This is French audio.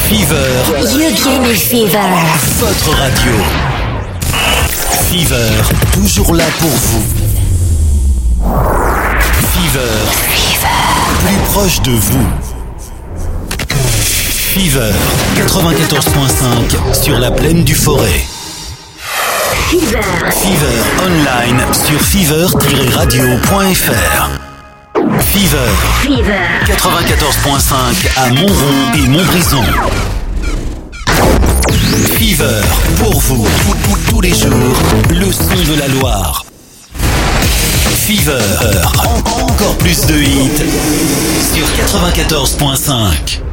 Fever. You give me fever. Votre radio. Fever, toujours là pour vous. Fever. Plus proche de vous. Fever 94.5 sur la plaine du Forêt. Fever online sur fever-radio.fr. Fever 94.5 à Montrond et Montbrison. Fever pour vous tous les jours, le son de la Loire. Fever, encore plus de hits sur 94.5.